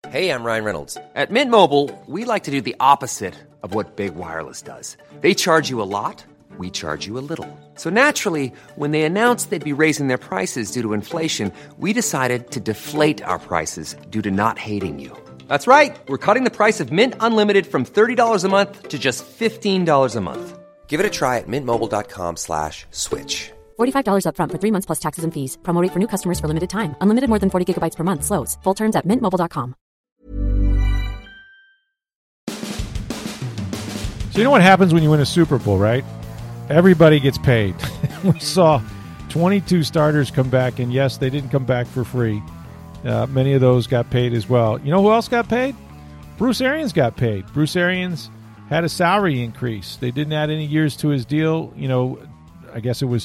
Hey, I'm Ryan Reynolds. At Mint Mobile, we like to do the opposite of what Big Wireless does. They charge you a lot, we charge you a little. So naturally, when they announced they'd be raising their prices due to inflation, we decided to deflate our prices due to not hating you. That's right. We're cutting the price of Mint Unlimited from $30 a month to just $15 a month. Give it a try at mintmobile.com/switch. $45 up front for 3 months plus taxes and fees. Promo rate for new customers for limited time. Unlimited more than 40 gigabytes per month. Slows full terms at mintmobile.com. So you know what happens when you win a Super Bowl, right? Everybody gets paid. We saw 22 starters come back, and yes, they didn't come back for free. Many of those got paid as well. You know who else got paid? Bruce Arians got paid. Bruce Arians had a salary increase. They didn't add any years to his deal. You know, I guess it was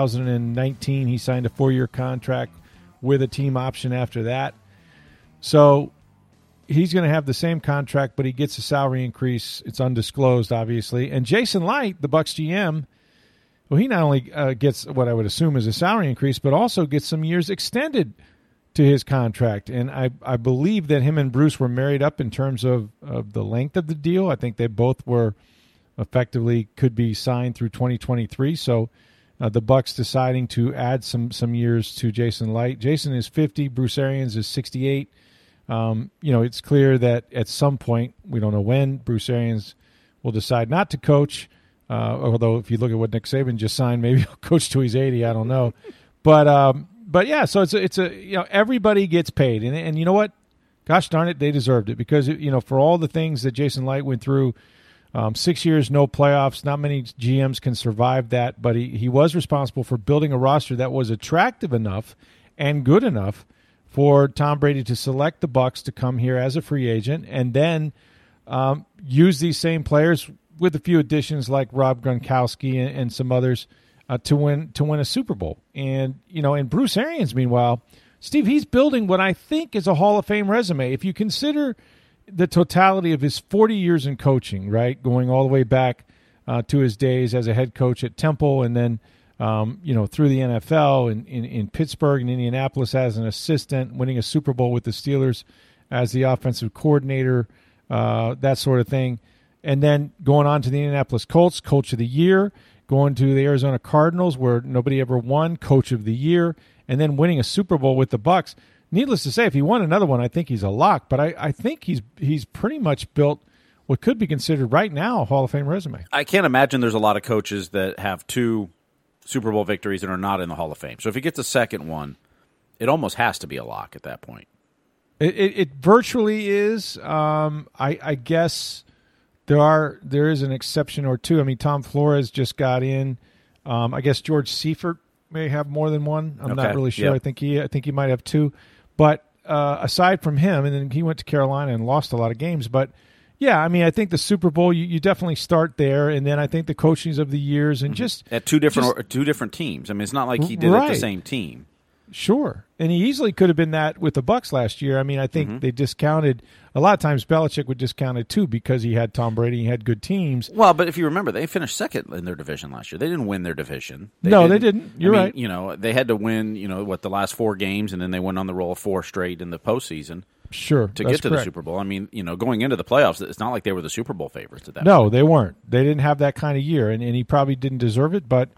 2019. He signed a 4-year contract with a team option after that. So he's going to have the same contract, but he gets a salary increase. It's undisclosed, obviously. And Jason Licht, the Bucs GM, well, he not only gets what I would assume is a salary increase, but also gets some years extended to his contract. And I believe that him and Bruce were married up in terms of the length of the deal. I think they both were effectively could be signed through 2023. So the Bucs deciding to add some years to Jason Licht. Jason is 50. Bruce Arians is 68. You know, it's clear that at some point, we don't know when, Bruce Arians will decide not to coach. Although if you look at what Nick Saban just signed, maybe he'll coach till he's 80. I don't know. But yeah, so it's a you know, everybody gets paid, and you know what? Gosh darn it, they deserved it because you know, for all the things that Jason Licht went through, 6 years, no playoffs. Not many GMs can survive that, but he was responsible for building a roster that was attractive enough and good enough for Tom Brady to select the Bucs to come here as a free agent, and then use these same players with a few additions like Rob Gronkowski and some others to win a Super Bowl. And you know, and Bruce Arians, meanwhile, Steve, he's building what I think is a Hall of Fame resume. If you consider the totality of his 40 years in coaching, right, going all the way back to his days as a head coach at Temple, and then you know, through the NFL in Pittsburgh and Indianapolis as an assistant, winning a Super Bowl with the Steelers as the offensive coordinator, that sort of thing. And then going on to the Indianapolis Colts, Coach of the Year, going to the Arizona Cardinals where nobody ever won, Coach of the Year, and then winning a Super Bowl with the Bucs. Needless to say, if he won another one, I think he's a lock. But I think he's pretty much built what could be considered right now a Hall of Fame resume. I can't imagine there's a lot of coaches that have 2 Super Bowl victories and are not in the Hall of Fame. So if he gets a second one, it almost has to be a lock at that point. It virtually is. I guess there is an exception or two. I mean, Tom Flores just got in. I guess George Seifert may have more than one. I'm not really sure. Yep. I think he might have 2. But aside from him, and then he went to Carolina and lost a lot of games. But yeah, I mean, I think the Super Bowl you definitely start there, and then I think the coachings of the years and just at two different teams. I mean, it's not like he did it the same team. Sure, and he easily could have been that with the Bucs last year. I mean, I think they discounted a lot of times. Belichick would discount it too because he had Tom Brady, he had good teams. Well, but if you remember, they finished second in their division last year. They didn't win their division. They didn't. You're right. You know, they had to win. You know, the last 4 games, and then they went on the roll of 4 straight in the postseason. Sure, to get to the Super Bowl. I mean, you know, going into the playoffs, it's not like they were the Super Bowl favorites at that. No, point. They weren't. They didn't have that kind of year, and he probably didn't deserve it. But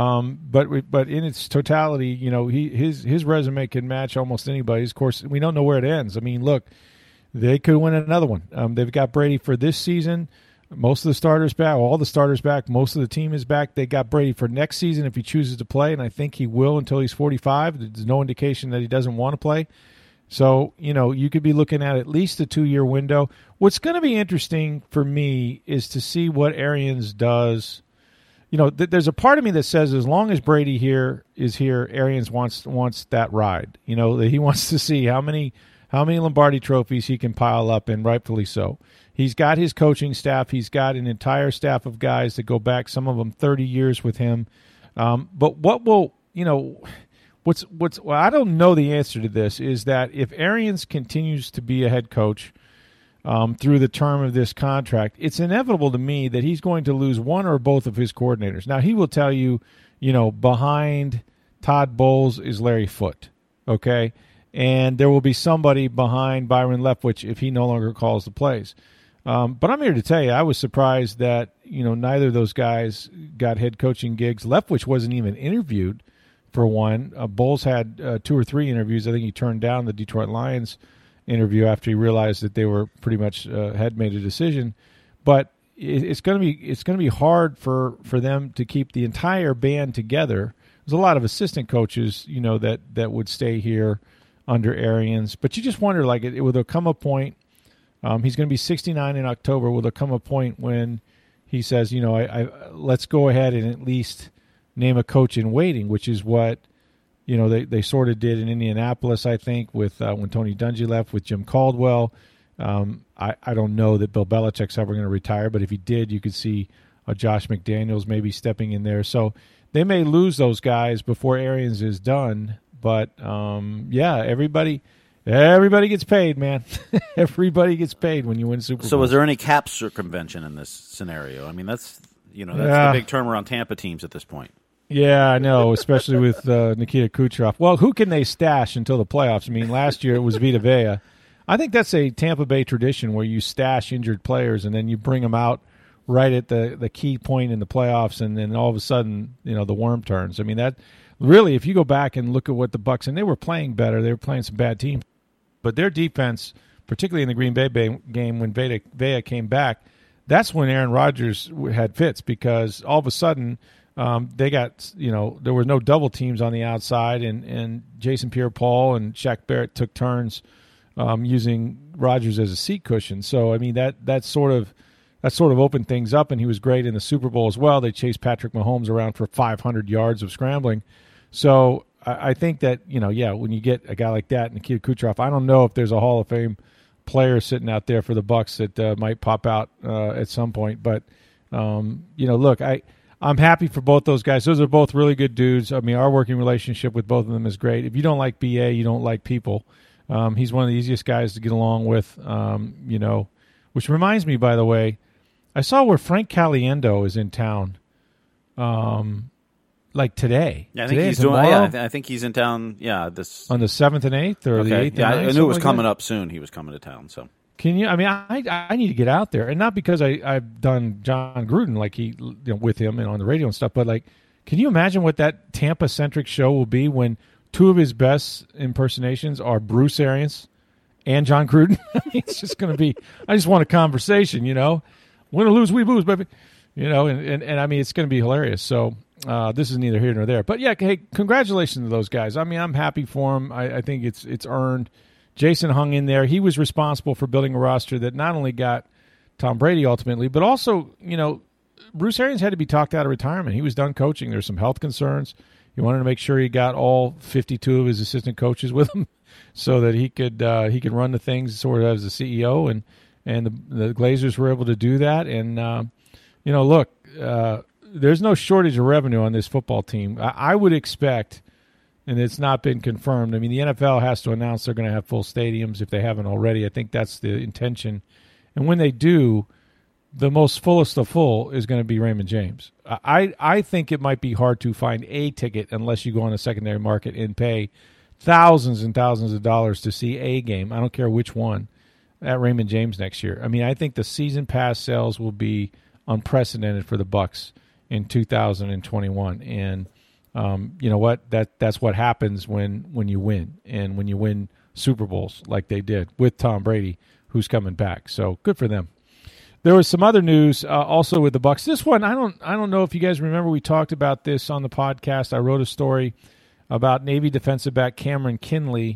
in its totality, you know, his resume can match almost anybody's. Of course, we don't know where it ends. I mean, look, they could win another one. They've got Brady for this season. Most of the starters back, all the starters back. Most of the team is back. They got Brady for next season if he chooses to play, and I think he will until he's 45. There's no indication that he doesn't want to play. So, you know, you could be looking at least a 2-year window. What's going to be interesting for me is to see what Arians does. You know, there's a part of me that says as long as Brady is here, Arians wants that ride. You know, that he wants to see how many Lombardi trophies he can pile up, and rightfully so. He's got his coaching staff. He's got an entire staff of guys that go back, some of them 30 years with him. But what will, you know, well, I don't know the answer to this, is that if Arians continues to be a head coach through the term of this contract, it's inevitable to me that he's going to lose one or both of his coordinators. Now, he will tell you, you know, behind Todd Bowles is Larry Foote, okay? and there will be somebody behind Byron Leftwich if he no longer calls the plays. But I'm here to tell you, I was surprised that neither of those guys got head coaching gigs. Leftwich wasn't even interviewed for one. Bowles had 2 or 3 interviews. I think he turned down the Detroit Lions interview after he realized that they were pretty much had made a decision. But it's going to be hard for them to keep the entire band together. There's a lot of assistant coaches, that would stay here under Arians. But you just wonder, will there come a point? He's going to be 69 in October. Will there come a point when he says, let's go ahead and at least name a coach in waiting, which is what they sort of did in Indianapolis, I think, with when Tony Dungy left with Jim Caldwell. I don't know that Bill Belichick's ever going to retire, but if he did, you could see Josh McDaniels maybe stepping in there. So they may lose those guys before Arians is done. But, everybody gets paid, man. Everybody gets paid when you win Super Bowl. So was there any cap circumvention in this scenario? I mean, that's the big term around Tampa teams at this point. Yeah, I know, especially with Nikita Kucherov. Well, who can they stash until the playoffs? I mean, last year it was Vita Vea. I think that's a Tampa Bay tradition where you stash injured players and then you bring them out right at the key point in the playoffs, and then all of a sudden, the worm turns. I mean, that really, if you go back and look at what the Bucs, and they were playing better, they were playing some bad teams, but their defense, particularly in the Green Bay game when Vea came back, that's when Aaron Rodgers had fits, because all of a sudden they got, there were no double teams on the outside, and Jason Pierre-Paul and Shaq Barrett took turns using Rodgers as a seat cushion. So, I mean, that sort of opened things up, and he was great in the Super Bowl as well. They chased Patrick Mahomes around for 500 yards of scrambling. So I think that, when you get a guy like that, Nikita Kucherov, I don't know if there's a Hall of Fame player sitting out there for the Bucs that might pop out at some point. But, look, I'm happy for both those guys. Those are both really good dudes. I mean, our working relationship with both of them is great. If you don't like BA, you don't like people. He's one of the easiest guys to get along with, which reminds me, by the way, I saw where Frank Caliendo is in town, today. Yeah, I think he's doing. I think he's in town. Yeah, this on the 7th and 8th, or the 8th. Yeah, and 9th, I knew it was coming up soon. He was coming to town. So can you? I mean, I need to get out there, and not because I've done John Gruden with him and on the radio and stuff, but can you imagine what that Tampa centric show will be when 2 of his best impersonations are Bruce Arians and John Gruden? I mean, it's just going to be. I just want a conversation, Win or lose, we booze, baby. And I mean, it's going to be hilarious. So this is neither here nor there. But, yeah, hey, congratulations to those guys. I mean, I'm happy for them. I think it's earned. Jason hung in there. He was responsible for building a roster that not only got Tom Brady ultimately, but also, Bruce Arians had to be talked out of retirement. He was done coaching. There's some health concerns. He wanted to make sure he got all 52 of his assistant coaches with him so that he could run the things sort of as the CEO, and the Glazers were able to do that. And, look, there's no shortage of revenue on this football team. I would expect, and it's not been confirmed, I mean, the NFL has to announce they're going to have full stadiums if they haven't already. I think that's the intention. And when they do, the most fullest of full is going to be Raymond James. I think it might be hard to find a ticket unless you go on the secondary market and pay thousands and thousands of dollars to see a game. I don't care which one, at Raymond James next year. I mean, I think the season pass sales will be unprecedented for the Bucs in 2021. And you know what? That's what happens when you win, and when you win Super Bowls like they did with Tom Brady, who's coming back. So good for them. There was some other news also with the Bucs. This one, I don't know if you guys remember. We talked about this on the podcast. I wrote a story about Navy defensive back Cameron Kinley.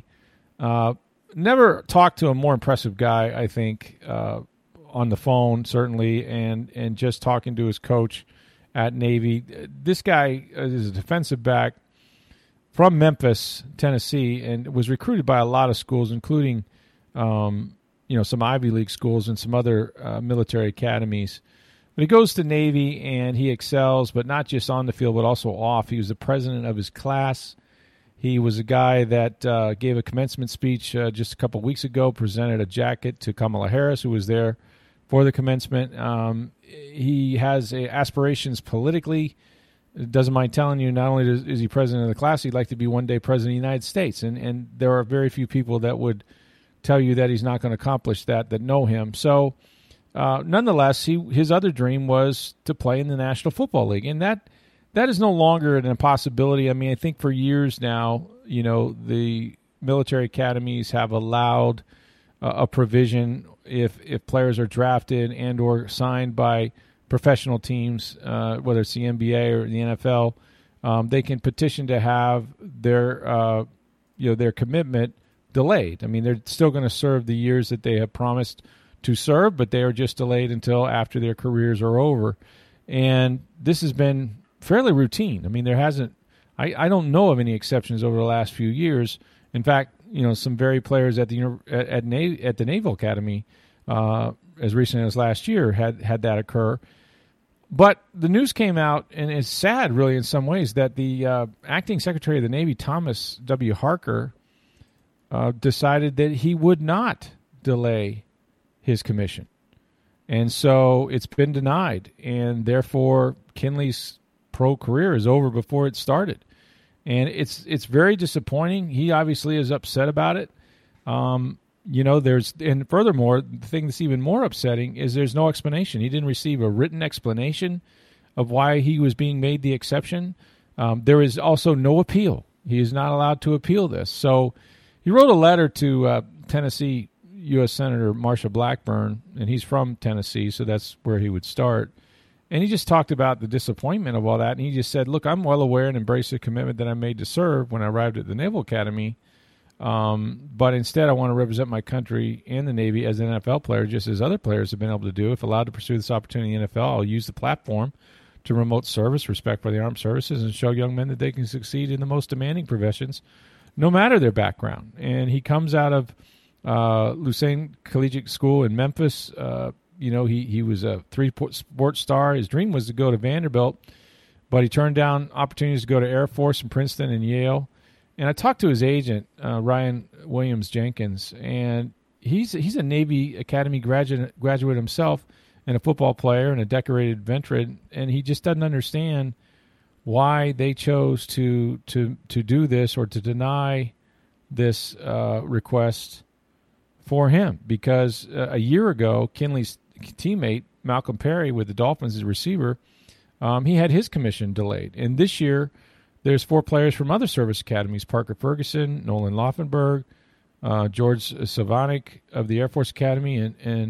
Never talked to a more impressive guy, I think, on the phone, certainly, and just talking to his coach at Navy. This guy is a defensive back from Memphis, Tennessee, and was recruited by a lot of schools, including some Ivy League schools and some other military academies. But he goes to Navy, and he excels, but not just on the field, but also off. He was the president of his class. He was a guy that gave a commencement speech just a couple weeks ago, presented a jacket to Kamala Harris, who was there for the commencement. He has aspirations politically doesn't mind telling you not only is he president of the class, he'd like to be one day president of the United States. And there are very few people that would tell you that he's not going to accomplish that know him. So nonetheless, his other dream was to play in the National Football League. And that is no longer an impossibility. I mean, I think for years now, the military academies have allowed a provision if players are drafted and or signed by professional teams, whether it's the NBA or the NFL, they can petition to have their commitment delayed. I mean, they're still going to serve the years that they have promised to serve, but they are just delayed until after their careers are over. And this has been fairly routine. I mean, there hasn't. I don't know of any exceptions over the last few years. In fact, some very players at the Naval Academy, as recently as last year, had that occur. But the news came out, and it's sad, really, in some ways, that the acting Secretary of the Navy, Thomas W. Harker, decided that he would not delay his commission. And so it's been denied, and therefore Kinley's pro career is over before it started. And it's very disappointing. He obviously is upset about it. And furthermore, the thing that's even more upsetting is there's no explanation. He didn't receive a written explanation of why he was being made the exception. There is also no appeal. He is not allowed to appeal this. So he wrote a letter to Tennessee U.S. Senator Marsha Blackburn, and he's from Tennessee, so that's where he would start. And he just talked about the disappointment of all that, and he just said, look, I'm well aware and embrace the commitment that I made to serve when I arrived at the Naval Academy. But instead, I want to represent my country and the Navy as an NFL player, just as other players have been able to do. If allowed to pursue this opportunity in the NFL, I'll use the platform to promote service, respect for the armed services, and show young men that they can succeed in the most demanding professions, no matter their background. And he comes out of Lucerne Collegiate School in Memphis. He was a three-sport star. His dream was to go to Vanderbilt, but he turned down opportunities to go to Air Force and Princeton and Yale. And I talked to his agent, Ryan Williams Jenkins, and he's a Navy Academy graduate himself, and a football player and a decorated veteran, and he just doesn't understand why they chose to do this or to deny this request for him. Because a year ago, Kinley's teammate Malcolm Perry with the Dolphins as a receiver, he had his commission delayed, and this year there's 4 players from other service academies: Parker Ferguson, Nolan Laufenberg, George Savanik of the Air Force Academy, and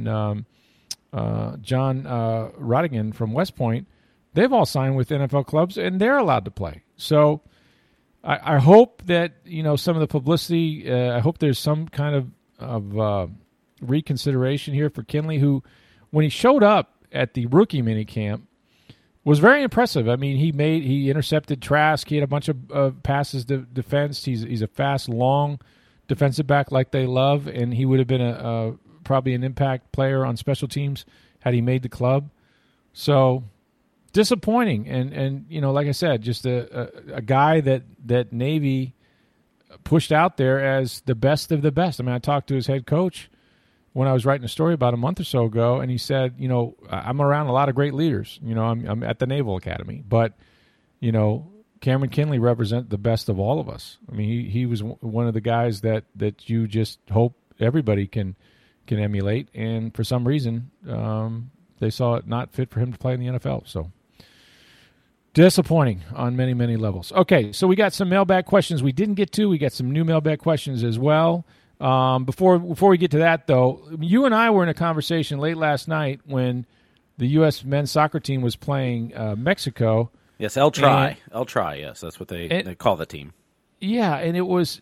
John Rodigan from West Point. They've all signed with NFL clubs, and they're allowed to play. So I hope that some of the publicity. I hope there's some kind of reconsideration here for Kinley, who, when he showed up at the rookie minicamp, was very impressive. I mean, he intercepted Trask. He had a bunch of passes to defense. He's a fast, long defensive back like they love, and he would have been probably an impact player on special teams had he made the club. So disappointing, and like I said, just a guy that Navy pushed out there as the best of the best. I mean, I talked to his head coach when I was writing a story about a month or so ago, and he said, I'm around a lot of great leaders. I'm at the Naval Academy, but, Cameron Kinley represents the best of all of us. I mean, he was one of the guys that you just hope everybody can emulate, and for some reason, they saw it not fit for him to play in the NFL. So disappointing on many, many levels. Okay, so we got some mailbag questions we didn't get to. We got some new mailbag questions as well. Before we get to that, though, you and I were in a conversation late last night when the U.S. men's soccer team was playing Mexico. Yes, El Tri. El Tri, yes, that's what they call the team. Yeah, and it was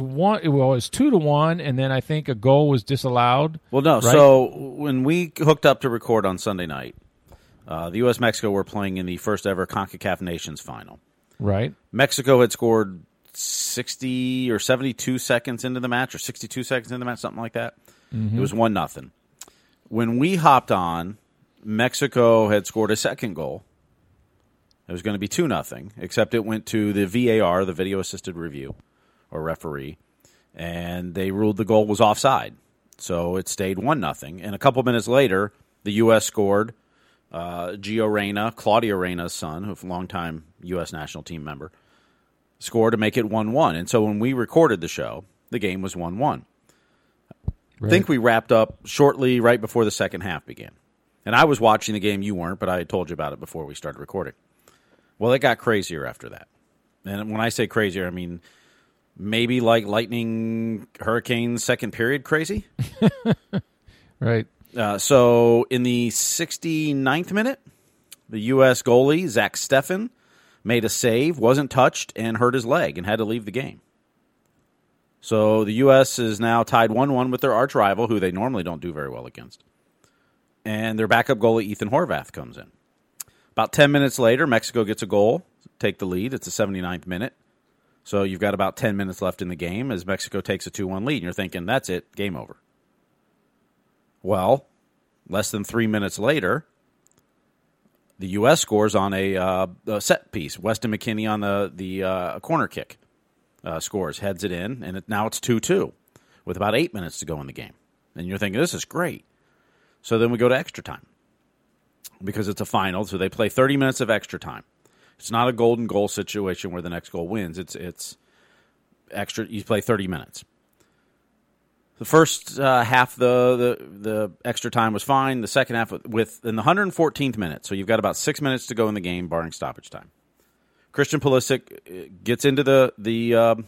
2-1, and then I think a goal was disallowed. Well, no. Right? So when we hooked up to record on Sunday night, the U.S. Mexico were playing in the first ever CONCACAF Nations final. Right. Mexico had scored 60 or 72 seconds into the match, or 62 seconds into the match, something like that. Mm-hmm. It was 1-0. When we hopped on, Mexico had scored a second goal. It was going to be 2-0, except it went to the VAR, the video assisted review, or referee, and they ruled the goal was offside. So it stayed 1-0. And a couple minutes later, the U.S. scored Gio Reyna, Claudio Reyna's son, who's a longtime U.S. national team member, scored to make it 1-1. And so when we recorded the show, the game was 1-1. Right. I think we wrapped up shortly right before the second half began. And I was watching the game, you weren't, but I had told you about it before we started recording. Well, it got crazier after that. And when I say crazier, I mean maybe like lightning, hurricane, second period crazy. Right. So in the 69th minute, the U.S. goalie, Zach Steffen, made a save, wasn't touched, and hurt his leg and had to leave the game. So the U.S. is now tied 1-1 with their arch rival, who they normally don't do very well against. And their backup goalie, Ethan Horvath, comes in. About 10 minutes later, Mexico gets a goal, take the lead. It's the 79th minute. So you've got about 10 minutes left in the game as Mexico takes a 2-1 lead. And you're thinking, that's it, game over. Well, less than 3 minutes later, the U.S. scores on a set piece. Weston McKennie on the corner kick scores, heads it in, and now it's 2-2 with about 8 minutes to go in the game. And you're thinking, this is great. So then we go to extra time because it's a final, so they play 30 minutes of extra time. It's not a golden goal situation where the next goal wins. It's extra. You play 30 minutes. The first half, the extra time was fine. The second half, in the 114th minute, so you've got about 6 minutes to go in the game, barring stoppage time. Christian Pulisic gets into the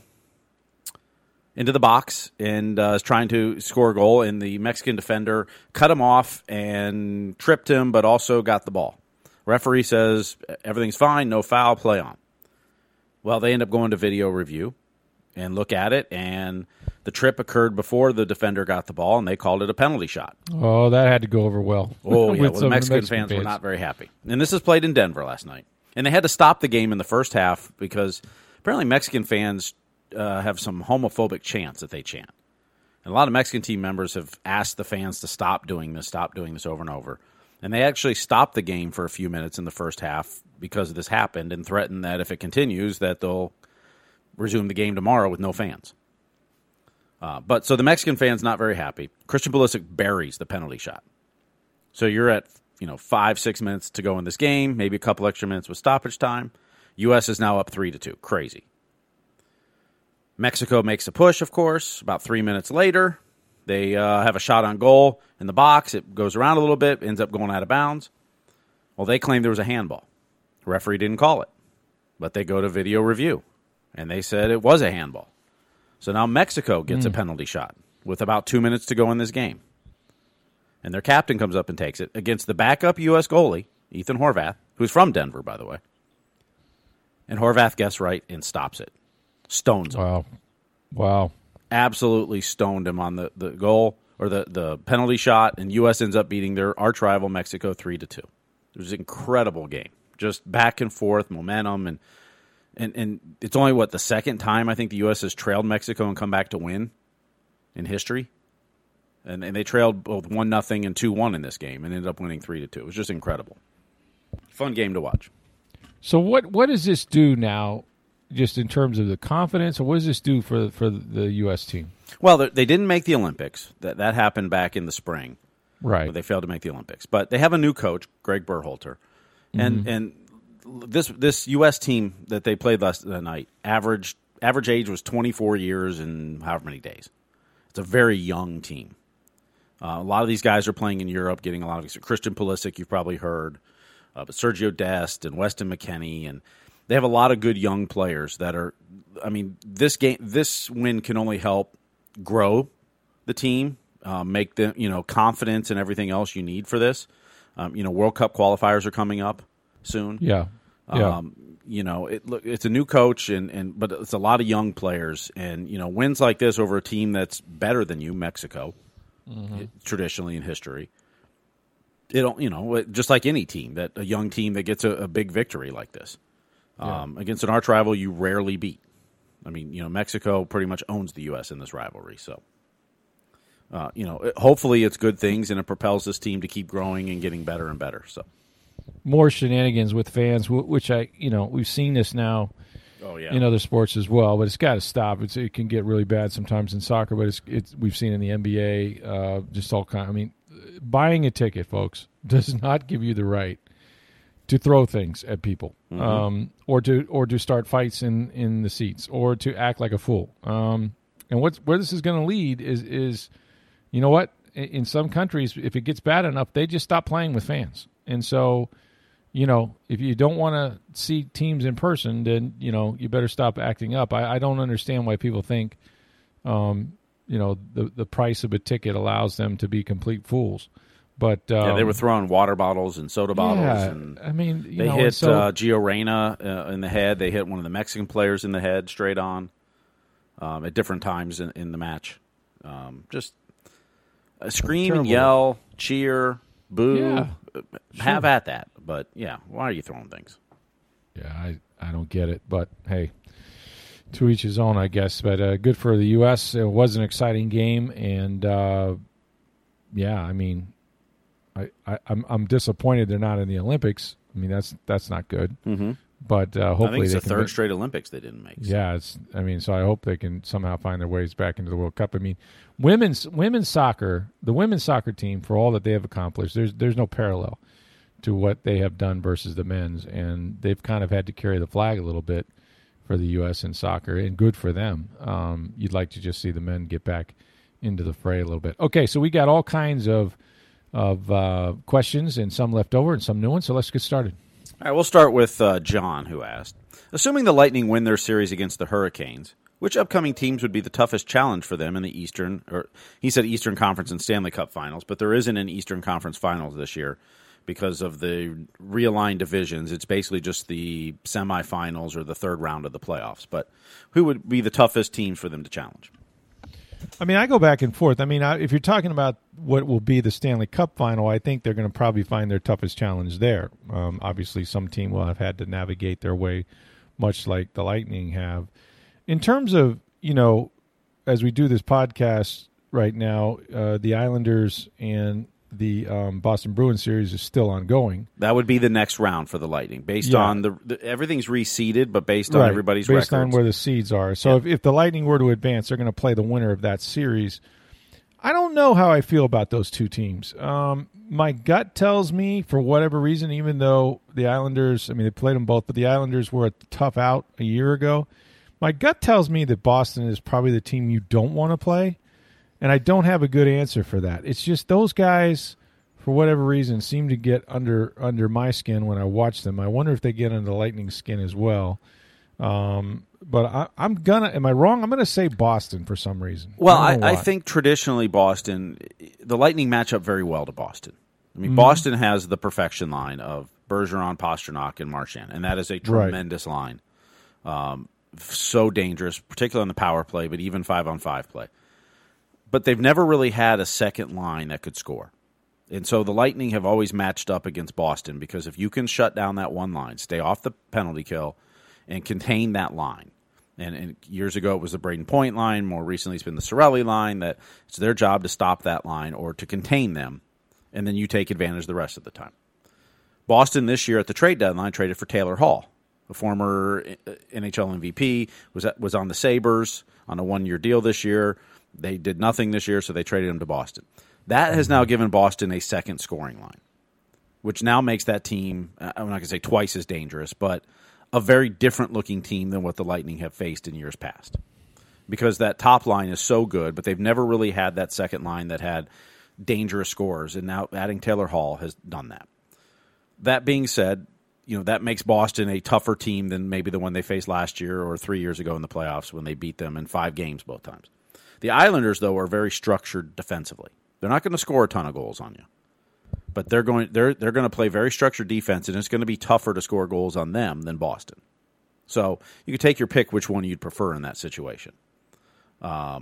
box and is trying to score a goal, and the Mexican defender cut him off and tripped him, but also got the ball. Referee says everything's fine, no foul, play on. Well, they end up going to video review and look at it, and the trip occurred before the defender got the ball, and they called it a penalty shot. Oh, that had to go over well. Oh, yeah. Well, the Mexican fans were not very happy. And this is played in Denver last night. And they had to stop the game in the first half because apparently Mexican fans have some homophobic chants that they chant. And a lot of Mexican team members have asked the fans to stop doing this over and over. And they actually stopped the game for a few minutes in the first half because this happened and threatened that if it continues that they'll resume the game tomorrow with no fans. But so the Mexican fans not very happy. Christian Pulisic buries the penalty shot. So you're at 5-6 minutes to go in this game, maybe a couple extra minutes with stoppage time. U.S. is now up 3-2. Crazy. Mexico makes a push, of course. About 3 minutes later, they have a shot on goal in the box. It goes around a little bit, ends up going out of bounds. Well, they claim there was a handball. The referee didn't call it, but they go to video review, and they said it was a handball. So now Mexico gets a penalty shot with about 2 minutes to go in this game. And their captain comes up and takes it against the backup U.S. goalie, Ethan Horvath, who's from Denver, by the way. And Horvath gets right and stops it. Stones him. Wow. Absolutely stoned him on the goal or the penalty shot, and U.S. ends up beating their arch rival Mexico 3-2. It was an incredible game. Just back and forth, momentum, and it's only, the second time I think the U.S. has trailed Mexico and come back to win in history. And they trailed both 1-0 and 2-1 in this game and ended up winning 3-2. It was just incredible. Fun game to watch. So what does this do now, just in terms of the confidence, or what does this do for the U.S. team? Well, they didn't make the Olympics. That happened back in the spring. Right. But they failed to make the Olympics. But they have a new coach, Greg Berhalter. And this U.S. team that they played last night, average age was 24 years and however many days. It's a very young team. A lot of these guys are playing in Europe, getting a lot of Christian Pulisic, you've probably heard, but Sergio Dest and Weston McKennie, and they have a lot of good young players that are. I mean, this win can only help grow the team, make them confidence and everything else you need for this. World Cup qualifiers are coming up soon. Yeah. It's a new coach, but it's a lot of young players, and wins like this over a team that's better than you, Mexico. Traditionally in history, just like any team, that a young team that gets a big victory like this against an arch rival you rarely beat. I mean, Mexico pretty much owns the U.S. in this rivalry, so hopefully it's good things and it propels this team to keep growing and getting better and better. So more shenanigans with fans, which we've seen this now. Oh, yeah. In other sports as well, but it's got to stop. It can get really bad sometimes in soccer, but we've seen in the NBA, just all kind. I mean, buying a ticket, folks. does not give you the right to throw things at people, or to start fights in the seats, or to act like a fool. And where this is going to lead is, you know what? In some countries, if it gets bad enough, they just stop playing with fans. And so, you know, if you don't want to see teams in person, then, you know, you better stop acting up. I don't understand why people think, you know, the price of a ticket allows them to be complete fools. But they were throwing water bottles and soda bottles. Yeah, and I mean, they hit Gio Reyna in the head. They hit one of the Mexican players in the head straight on at different times in the match. Just scream and yell, cheer, boo. Yeah, have at that. But, yeah, why are you throwing things? Yeah, I don't get it. But, hey, to each his own, I guess. But good for the U.S. It was an exciting game. And, yeah, I mean, I'm disappointed they're not in the Olympics. I mean, that's not good. Mm-hmm. But hopefully I think it's they the third straight Olympics they didn't make. So. Yeah, so I hope they can somehow find their ways back into the World Cup. I mean, women's soccer, the women's soccer team, for all that they have accomplished, there's no parallel to what they have done versus the men's, and they've kind of had to carry the flag a little bit for the U.S. in soccer, and good for them. You'd like to just see the men get back into the fray a little bit. Okay, so we got all kinds of questions, and some left over and some new ones, so let's get started. All right, we'll start with John, who asked, assuming the Lightning win their series against the Hurricanes, which upcoming teams would be the toughest challenge for them in the Eastern, or he said Eastern Conference and Stanley Cup finals, but there isn't an Eastern Conference finals this year because of the realigned divisions. It's basically just the semifinals or the third round of the playoffs. But who would be the toughest teams for them to challenge? I mean, I go back and forth. I mean, if you're talking about what will be the Stanley Cup final, I think they're going to probably find their toughest challenge there. Obviously, some team will have had to navigate their way, much like the Lightning have. In terms of, you know, as we do this podcast right now, the Islanders and the Boston Bruins series is still ongoing. That would be the next round for the Lightning, based on everything's reseeded, but based on everybody's records. Based on where the seeds are. So if the Lightning were to advance, they're going to play the winner of that series. I don't know how I feel about those two teams. My gut tells me, for whatever reason, even though the Islanders, I mean, they played them both, but the Islanders were a tough out a year ago. My gut tells me that Boston is probably the team you don't want to play. And I don't have a good answer for that. It's just those guys, for whatever reason, seem to get under my skin when I watch them. I wonder if they get under the Lightning's skin as well. But I'm gonna. Am I wrong? I'm gonna say Boston for some reason. Well, I think traditionally Boston, the Lightning match up very well to Boston. I mean, Boston has the perfection line of Bergeron, Pastrnak, and Marchand, and that is a tremendous line. So dangerous, particularly on the power play, but even 5-on-5 play. But they've never really had a second line that could score. And so the Lightning have always matched up against Boston because if you can shut down that one line, stay off the penalty kill, and contain that line. And years ago it was the Braden Point line. More recently it's been the Cirelli line. That it's their job to stop that line or to contain them, and then you take advantage the rest of the time. Boston this year at the trade deadline traded for Taylor Hall, a former NHL MVP, was on the Sabres on a one-year deal this year. They did nothing this year, so they traded him to Boston. That has now given Boston a second scoring line, which now makes that team, I'm not going to say twice as dangerous, but a very different-looking team than what the Lightning have faced in years past. Because that top line is so good, but they've never really had that second line that had dangerous scores, and now adding Taylor Hall has done that. That being said, you know, that makes Boston a tougher team than maybe the one they faced last year or 3 years ago in the playoffs when they beat them in 5 games both times. The Islanders, though, are very structured defensively. They're not going to score a ton of goals on you, but they're going to play very structured defense, and it's going to be tougher to score goals on them than Boston. So you can take your pick which one you'd prefer in that situation. I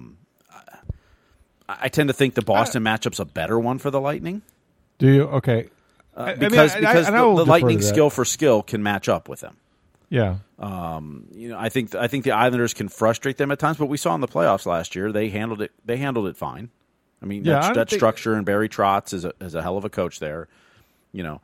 tend to think the Boston matchup's a better one for the Lightning. Do you? Okay. Because the Lightning skill for skill can match up with them. Yeah. I think the Islanders can frustrate them at times, but we saw in the playoffs last year they handled it fine. I mean, that structure, and Barry Trotz is a hell of a coach there. You know,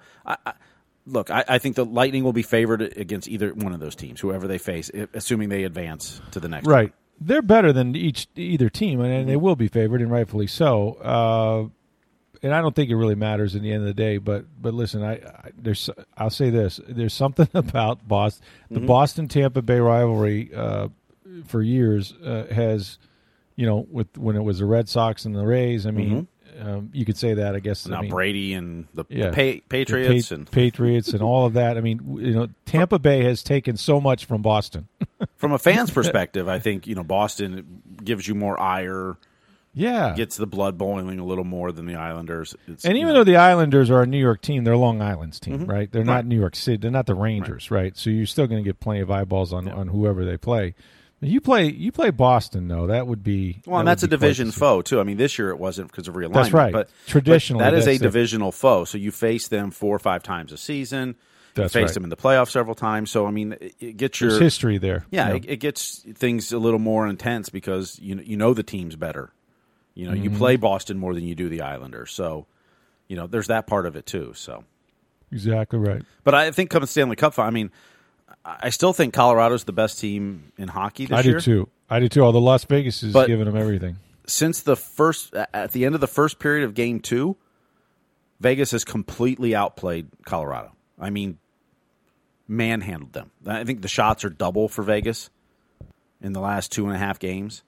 I think the Lightning will be favored against either one of those teams, whoever they face, assuming they advance to the next round. They're better than either team, and they will be favored, and rightfully so. and I don't think it really matters in the end of the day. But listen, I'll say this: there's something about Boston, the Boston Tampa Bay rivalry for years has, when it was the Red Sox and the Rays. I mean, you could say that, I guess. Now Brady and the Patriots and all of that. I mean, Tampa Bay has taken so much from Boston. From a fan's perspective, I think Boston gives you more ire. Yeah, gets the blood boiling a little more than the Islanders. And even though the Islanders are a New York team, they're a Long Island's team, right? They're not New York City. They're not the Rangers, right? So you're still going to get plenty of eyeballs on whoever they play. You play Boston, though. That would be and that's a division foe too. I mean, this year it wasn't because of realignment. That's right. But traditionally, that is a divisional foe. So you face them 4 or 5 times a season. That's you face right. them in the playoffs several times. So I mean, it gets There's history there. Yeah, it gets things a little more intense because you know the teams better. You play Boston more than you do the Islanders. So there's that part of it too. So exactly right. But I think coming Stanley Cup, I mean, I still think Colorado's the best team in hockey this year. I do too. Although Las Vegas is giving them everything. Since at the end of the first period of Game 2, Vegas has completely outplayed Colorado. I mean, manhandled them. I think the shots are double for Vegas in the last 2.5 games.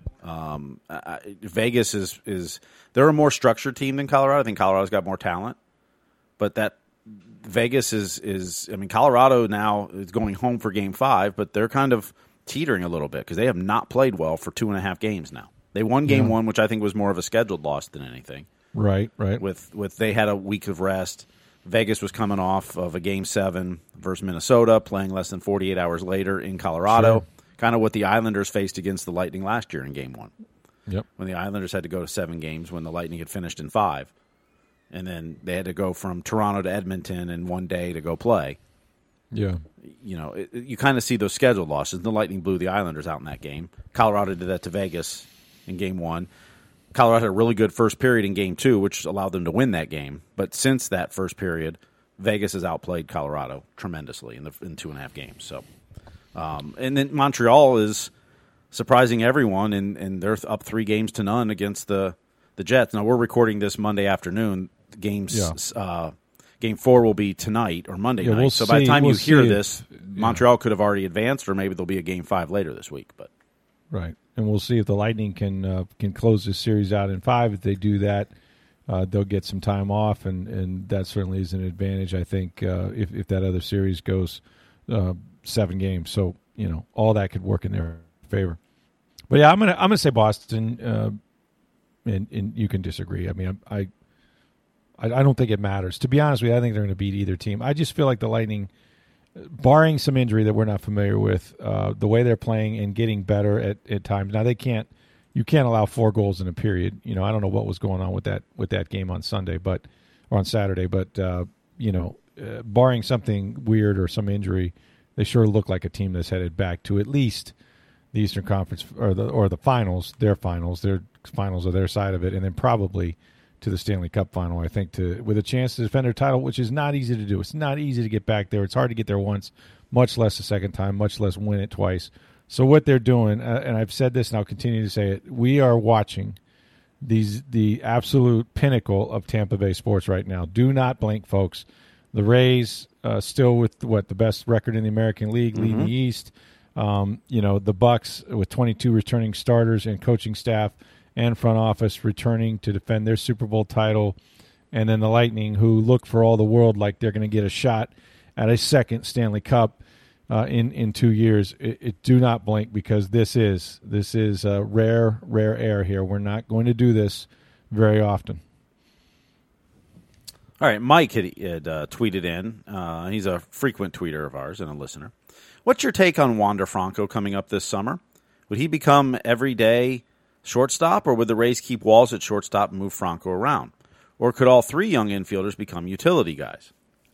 Vegas is they're a more structured team than Colorado. I think Colorado's got more talent, but that Vegas is I mean, Colorado now is going home for Game 5, but they're kind of teetering a little bit because they have not played well for 2.5 games now. They won Game 1, which I think was more of a scheduled loss than anything. Right. With they had a week of rest. Vegas was coming off of a Game 7 versus Minnesota, playing less than 48 hours later in Colorado. Sure. Kind of what the Islanders faced against the Lightning last year in Game 1. Yep. When the Islanders had to go to 7 games when the Lightning had finished in 5. And then they had to go from Toronto to Edmonton in 1 day to go play. Yeah. You kind of see those scheduled losses. The Lightning blew the Islanders out in that game. Colorado did that to Vegas in Game 1. Colorado had a really good first period in Game 2, which allowed them to win that game. But since that first period, Vegas has outplayed Colorado tremendously in 2.5 games. So, and then Montreal is surprising everyone, and they're up 3-0 against the Jets. Now, we're recording this Monday afternoon. Game 4 will be tonight or Monday night. We'll so by the time you hear this, Yeah. Montreal could have already advanced, or maybe there'll be a Game 5 later this week. But right, and we'll see if the Lightning can close this series out in 5. If they do that, they'll get some time off, and that certainly is an advantage. I think if that other series goes 7 games, so all that could work in their favor. But yeah, I'm gonna say Boston, and you can disagree. I mean, I don't think it matters. To be honest with you, I think they're going to beat either team. I just feel like the Lightning, barring some injury that we're not familiar with, the way they're playing and getting better at times. Now you can't allow 4 goals in a period. I don't know what was going on with that game on Sunday, or on Saturday, but barring something weird or some injury, they sure look like a team that's headed back to at least the Eastern Conference or the finals, their finals of their side of it, and then probably to the Stanley Cup final, I think, with a chance to defend their title, which is not easy to do. It's not easy to get back there. It's hard to get there once, much less a second time, much less win it twice. So what they're doing, and I've said this and I'll continue to say it, we are watching the absolute pinnacle of Tampa Bay sports right now. Do not blink, folks. The Rays still with the best record in the American League, leading the East. The Bucks with 22 returning starters and coaching staff and front office returning to defend their Super Bowl title, and then the Lightning, who look for all the world like they're going to get a shot at a second Stanley Cup in 2 years. Do not blink, because this is rare air here. We're not going to do this very often. All right, Mike had tweeted in. He's a frequent tweeter of ours and a listener. What's your take on Wander Franco coming up this summer? Would he become everyday shortstop, or would the Rays keep Walls at shortstop and move Franco around? Or could all 3 young infielders become utility guys?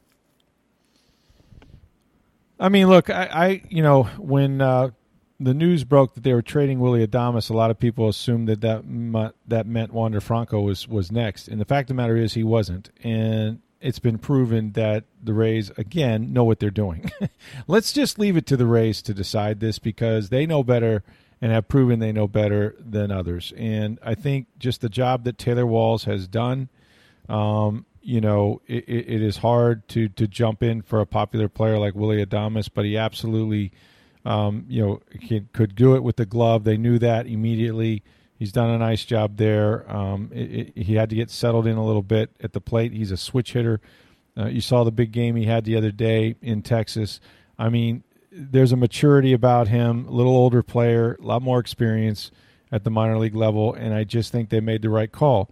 I mean, look, when the news broke that they were trading Willy Adames, a lot of people assumed that meant Wander Franco was next. And the fact of the matter is he wasn't. And it's been proven that the Rays, again, know what they're doing. Let's just leave it to the Rays to decide this, because they know better and have proven they know better than others. And I think just the job that Taylor Walls has done It is hard to jump in for a popular player like Willy Adames, but he absolutely, could do it with the glove. They knew that immediately. He's done a nice job there. He had to get settled in a little bit at the plate. He's a switch hitter. You saw the big game he had the other day in Texas. I mean, there's a maturity about him, a little older player, a lot more experience at the minor league level, and I just think they made the right call.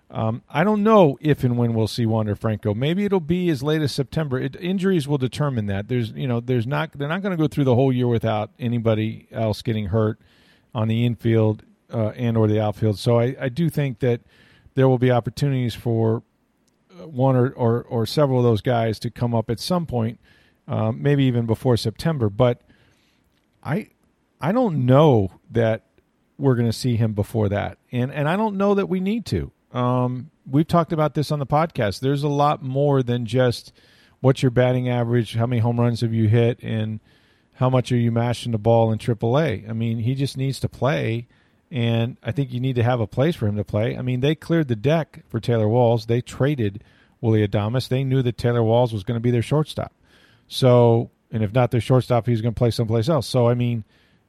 I don't know if and when we'll see Wander Franco. Maybe it'll be as late as September. Injuries will determine that. They're not going to go through the whole year without anybody else getting hurt on the infield and or the outfield. So I do think that there will be opportunities for one or several of those guys to come up at some point, maybe even before September. But I don't know that we're going to see him before that, and I don't know that we need to. We've talked about this on the podcast. There's a lot more than just what's your batting average, how many home runs have you hit, and how much are you mashing the ball in AAA. I mean, he just needs to play, and I think you need to have a place for him to play. I mean, they cleared the deck for Taylor Walls. They traded Willy Adames. They knew that Taylor Walls was going to be their shortstop. So, and if not their shortstop, he's going to play someplace else. So, I mean,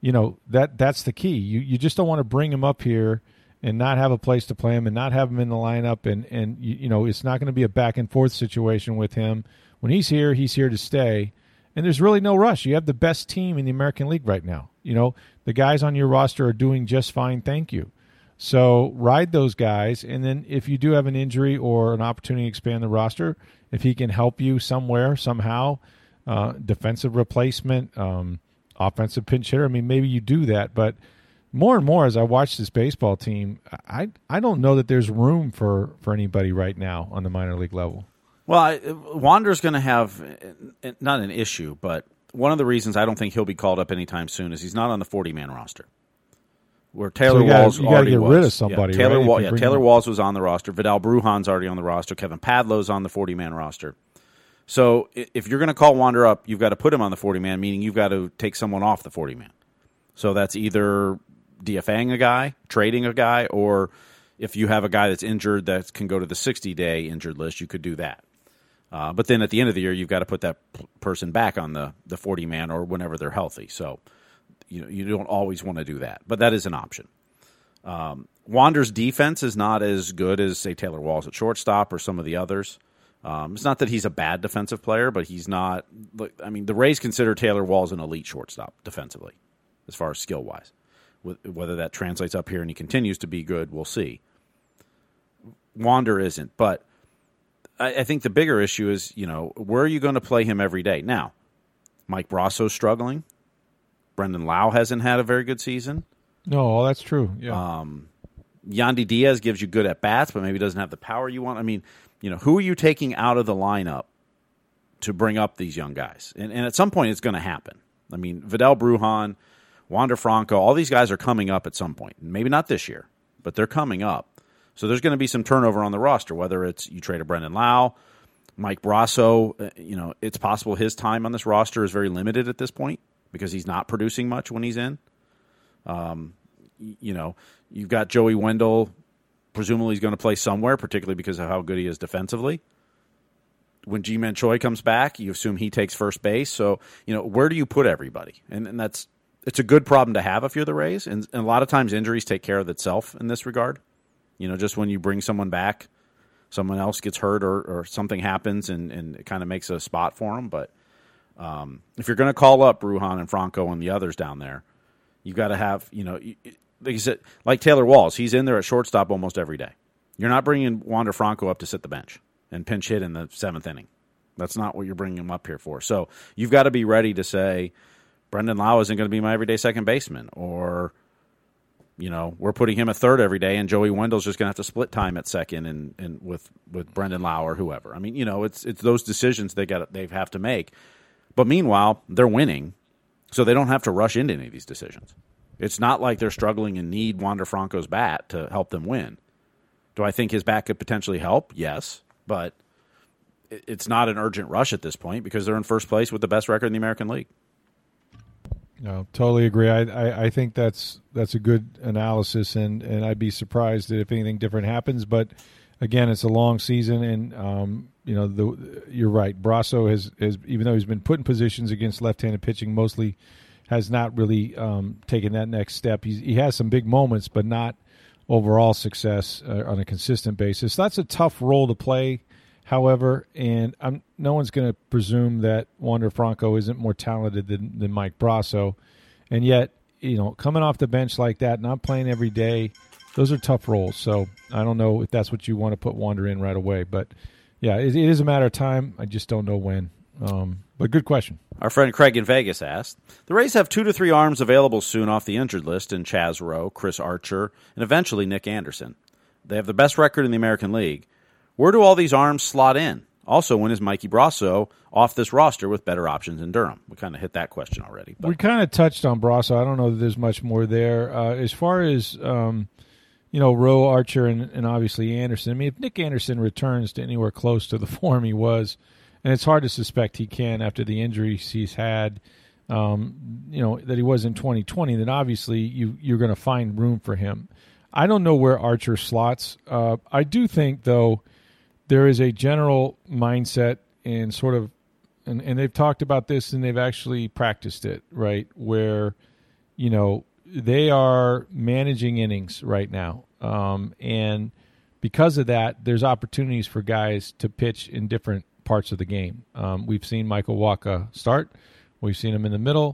that's the key. You just don't want to bring him up here and not have a place to play him and not have him in the lineup. And it's not going to be a back and forth situation with him. When he's here to stay. And there's really no rush. You have the best team in the American League right now. The guys on your roster are doing just fine. Thank you. So ride those guys. And then if you do have an injury or an opportunity to expand the roster, if he can help you somewhere, somehow, defensive replacement, offensive pinch hitter, I mean, maybe you do that. But more and more as I watch this baseball team, I don't know that there's room for anybody right now on the minor league level. Well, Wander's going to have not an issue, but one of the reasons I don't think he'll be called up anytime soon is he's not on the 40-man roster. Where Taylor Walls already was. You got to get rid of somebody. Taylor Walls was on the roster. Vidal Brujan's already on the roster. Kevin Padlow's on the 40-man roster. So if you're going to call Wander up, you've got to put him on the 40-man, meaning you've got to take someone off the 40-man. So that's either DFAing a guy, trading a guy, or if you have a guy that's injured that can go to the 60-day injured list, you could do that. But then at the end of the year, you've got to put that person back on the 40-man or whenever they're healthy. So you don't always want to do that, but that is an option. Wander's defense is not as good as, say, Taylor Walls at shortstop or some of the others. It's not that he's a bad defensive player, but he's not. I mean, the Rays consider Taylor Walls an elite shortstop defensively, as far as skill-wise. Whether that translates up here and he continues to be good, we'll see. Wander isn't, but I think the bigger issue is, where are you going to play him every day? Now, Mike Brosso's struggling. Brendan Lau hasn't had a very good season. No, that's true. Yeah. Yandy Diaz gives you good at-bats, but maybe doesn't have the power you want. I mean, who are you taking out of the lineup to bring up these young guys? And at some point, it's going to happen. I mean, Vidal Brujan, Wander Franco, all these guys are coming up at some point. Maybe not this year, but they're coming up. So there's going to be some turnover on the roster, whether it's you trade a Brendan Lau, Mike Brasso. It's possible his time on this roster is very limited at this point because he's not producing much when he's in. You've got Joey Wendell. Presumably he's going to play somewhere, particularly because of how good he is defensively. When Ji-Man Choi comes back, you assume he takes first base. So, where do you put everybody? And it's a good problem to have if you're the Rays. And a lot of times injuries take care of itself in this regard. Just when you bring someone back, someone else gets hurt or something happens and it kind of makes a spot for them. But if you're going to call up Brujan and Franco and the others down there, you've got to have, like you said, like Taylor Walls, he's in there at shortstop almost every day. You're not bringing Wander Franco up to sit the bench and pinch hit in the 7th inning. That's not what you're bringing him up here for. So you've got to be ready to say, Brendan Lau isn't going to be my everyday second baseman, or we're putting him at third every day, and Joey Wendell's just going to have to split time at second and with Brendan Lau or whoever. I mean, it's those decisions they have to make. But meanwhile, they're winning, so they don't have to rush into any of these decisions. It's not like they're struggling and need Wander Franco's bat to help them win. Do I think his bat could potentially help? Yes, but it's not an urgent rush at this point because they're in first place with the best record in the American League. No, totally agree. I think that's a good analysis, and I'd be surprised if anything different happens. But again, it's a long season, and you're right. Brasso has even though he's been put in positions against left-handed pitching, mostly has not really taken that next step. He has some big moments, but not overall success on a consistent basis. That's a tough role to play, however, and no one's going to presume that Wander Franco isn't more talented than Mike Brasso, and yet, coming off the bench like that, not playing every day, those are tough roles. So I don't know if that's what you want to put Wander in right away, but yeah, it is a matter of time. I just don't know when. But good question. Our friend Craig in Vegas asked, the Rays have 2 to 3 arms available soon off the injured list in Chaz Rowe, Chris Archer, and eventually Nick Anderson. They have the best record in the American League. Where do all these arms slot in? Also, when is Mikey Brasso off this roster with better options in Durham? We kind of hit that question already. We kind of touched on Brasso. I don't know that there's much more there. As far as, Rowe, Archer, and obviously Anderson, I mean, if Nick Anderson returns to anywhere close to the form he was, and it's hard to suspect he can after the injuries he's had, that he was in 2020, then obviously you're going to find room for him. I don't know where Archer slots. I do think, though, there is a general mindset and sort of, and they've talked about this and they've actually practiced it, right, where, they are managing innings right now. And because of that, there's opportunities for guys to pitch in different parts of the game. We've seen Michael Wacha start. We've seen him in the middle.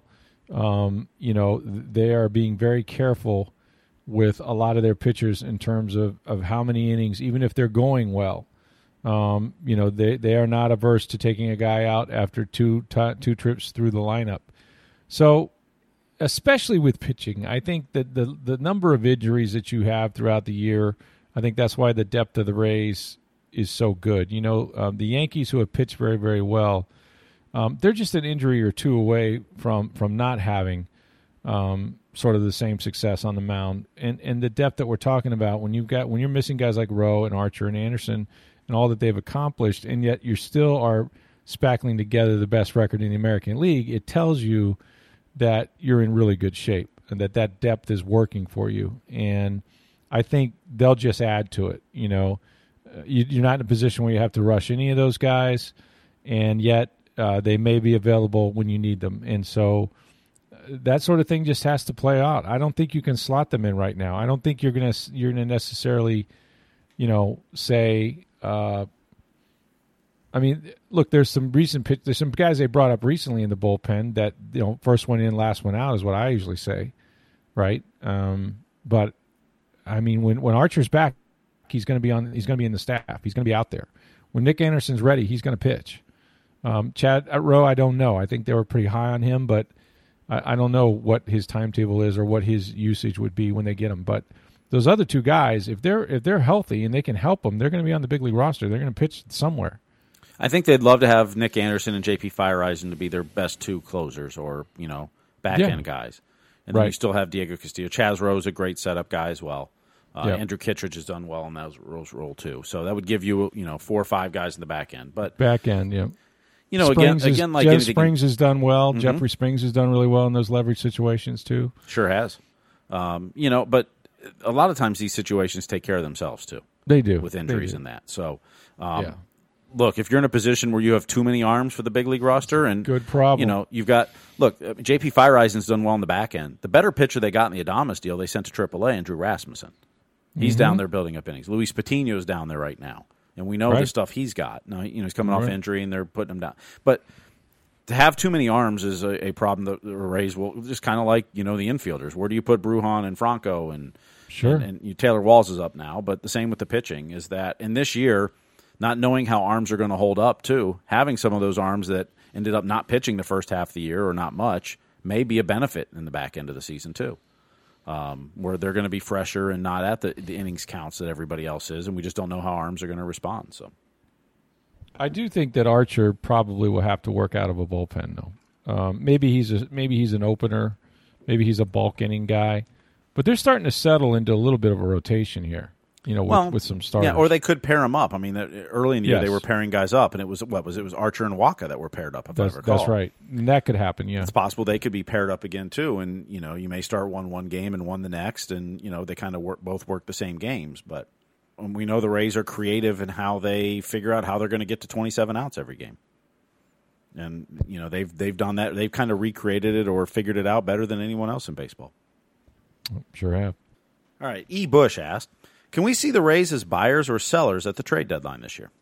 They are being very careful with a lot of their pitchers in terms of how many innings, even if they're going well. They are not averse to taking a guy out after two trips through the lineup. So, especially with pitching, I think that the number of injuries that you have throughout the year, I think that's why the depth of the Rays is so good. The Yankees, who have pitched very, very well, they're just an injury or two away from not having sort of the same success on the mound. And the depth that we're talking about, when you're missing guys like Rowe and Archer and Anderson and all that they've accomplished, and yet you still are spackling together the best record in the American League, it tells you that you're in really good shape and that depth is working for you. And I think they'll just add to it. You're not in a position where you have to rush any of those guys, and yet they may be available when you need them. And so that sort of thing just has to play out. I don't think you can slot them in right now. I don't think you're gonna necessarily, say. Look, there's some guys they brought up recently in the bullpen that first one in, last one out is what I usually say, right? But I mean, when Archer's back, he's going to be in the staff. He's going to be out there. When Nick Anderson's ready, he's going to pitch. Chad Rowe, I don't know. I think they were pretty high on him, but I don't know what his timetable is or what his usage would be when they get him. But those other two guys, if they're healthy and they can help them, they're going to be on the big league roster. They're going to pitch somewhere. I think they'd love to have Nick Anderson and J.P. Feyereisen to be their best two closers or, back-end guys. And then you still have Diego Castillo. Chaz Rowe's a great setup guy as well. Andrew Kittredge has done well in that role too. So that would give you, 4 or 5 guys in the back end. But back end, yeah. Again, like Jeff Springs has done well. Mm-hmm. Jeffrey Springs has done really well in those leverage situations too. Sure has. But a lot of times these situations take care of themselves too. They do. With injuries and that. So, look, if you're in a position where you have too many arms for the big league roster, and good problem. You've got J.P. Feyereisen's done well in the back end. The better pitcher they got in the Adames deal, they sent to AAA, Andrew Rasmussen. He's down there building up innings. Luis Patino's down there right now, and we know the stuff he's got. Now, he's coming off injury, and they're putting him down. But to have too many arms is a problem that the Rays will just kind of like the infielders. Where do you put Brujan and Franco and Taylor Walls is up now, but the same with the pitching is that in this year, not knowing how arms are going to hold up too, having some of those arms that ended up not pitching the first half of the year or not much may be a benefit in the back end of the season too. Where they're going to be fresher and not at the innings counts that everybody else is, and we just don't know how arms are going to respond. So, I do think that Archer probably will have to work out of a bullpen, though. Maybe he's an opener, maybe he's a bulk inning guy, but they're starting to settle into a little bit of a rotation here. With some starters. Yeah, or they could pair them up. I mean, early in the year they were pairing guys up, and it was Archer and Wacha that were paired up. If I recall. That's right. And that could happen. Yeah, it's possible they could be paired up again too. And you may start one game and one the next, and they kind of both work the same games. But we know the Rays are creative in how they figure out how they're going to get to 27 outs every game. And, they've done that. They've kind of recreated it or figured it out better than anyone else in baseball. Sure have. All right. E. Bush asked, can we see the Rays as buyers or sellers at the trade deadline this year?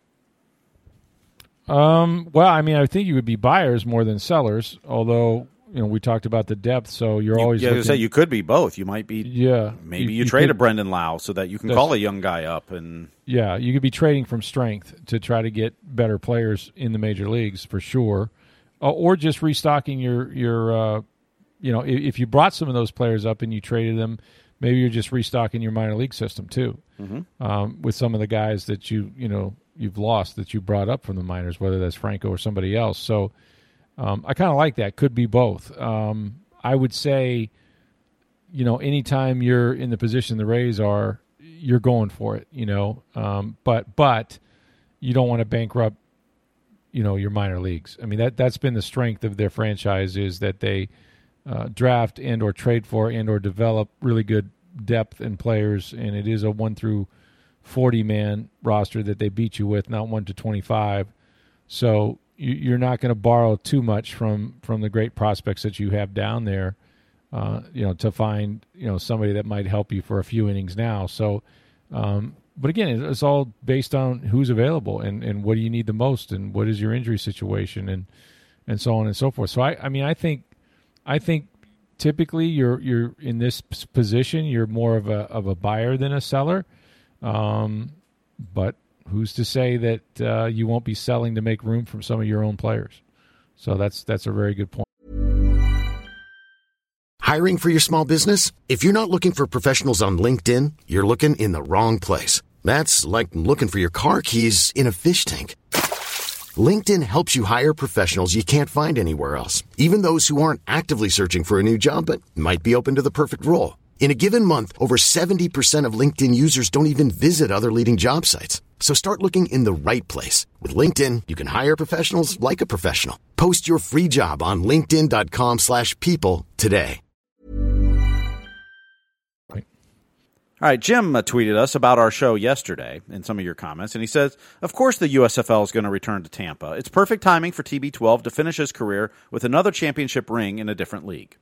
Well, I think you would be buyers more than sellers, although, we talked about the depth, so you're always looking. You could be both. You might be maybe you trade a Brendan Lau so that you can call a young guy up. Yeah, you could be trading from strength to try to get better players in the major leagues for sure, or just restocking your if you brought some of those players up and you traded them, maybe you're just restocking your minor league system too, with some of the guys that you've lost that you brought up from the minors, whether that's Franco or somebody else. So I kind of like that. Could be both. I would say, anytime you're in the position the Rays are, you're going for it, but you don't want to bankrupt, your minor leagues. I mean, that's been the strength of their franchise is that they draft and or trade for and or develop really good depth in players, and it is a 1 through 40 man roster that they beat you with, not 1 to 25. So you're not going to borrow too much from the great prospects that you have down there, to find somebody that might help you for a few innings now. So, but again, it's all based on who's available and what do you need the most and what is your injury situation and so on and so forth. So I think typically you're in this position, you're more of a buyer than a seller, but who's to say that you won't be selling to make room for some of your own players? So that's a very good point. Hiring for your small business? If you're not looking for professionals on LinkedIn, you're looking in the wrong place. That's like looking for your car keys in a fish tank. LinkedIn helps you hire professionals you can't find anywhere else, even those who aren't actively searching for a new job but might be open to the perfect role. In a given month, over 70% of LinkedIn users don't even visit other leading job sites. So start looking in the right place. With LinkedIn, you can hire professionals like a professional. Post your free job on linkedin.com/people today. All right, Jim tweeted us about our show yesterday in some of your comments, and he says, of course the USFL is going to return to Tampa. It's perfect timing for TB12 to finish his career with another championship ring in a different league.